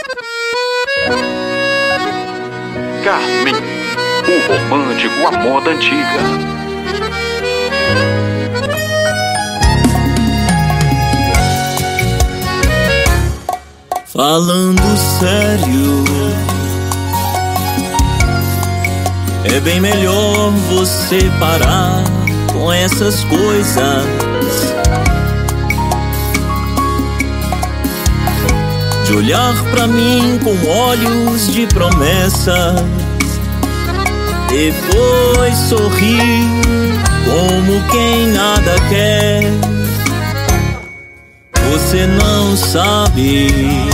Carmen, o romântico à moda antiga. Falando sério, é bem melhor você parar com essas coisas. De olhar pra mim com olhos de promessas, depois sorrir como quem nada quer. Você não sabe,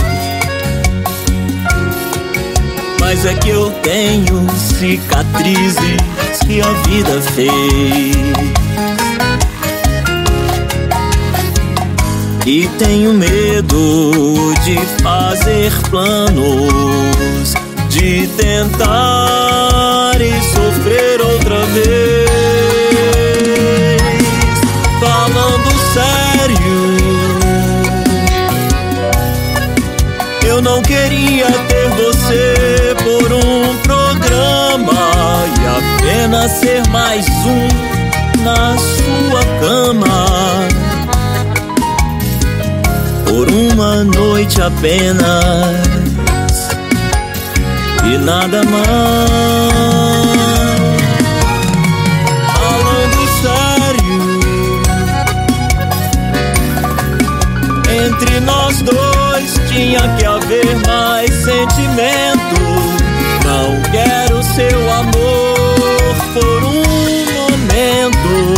mas é que eu tenho cicatrizes que a vida fez. E tenho medo de fazer planos, de tentar e sofrer outra vez. Falando sério, eu não queria ter você por um programa e apenas ser mais um na sua cama. Por uma noite apenas e nada mais. Falando sério, entre nós dois tinha que haver mais sentimento. Não quero seu amor por um momento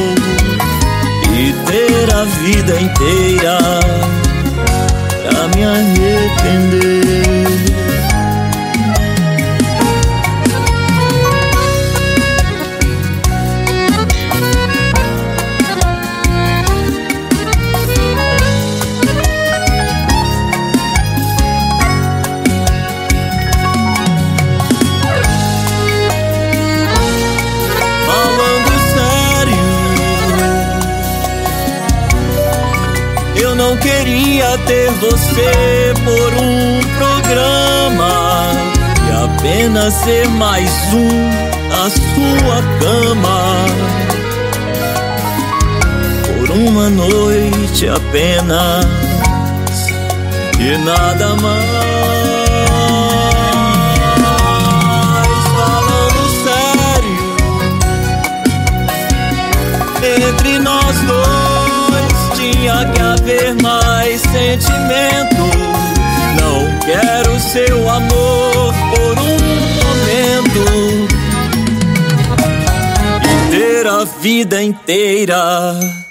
e ter a vida inteira pra me arrepender. Eu não queria ter você por um programa e apenas ser mais um na sua cama. Por uma noite apenas e nada mais. Falando sério, entre nós dois tinha que haver mais sentimento. Não quero seu amor por um momento e ter a vida inteira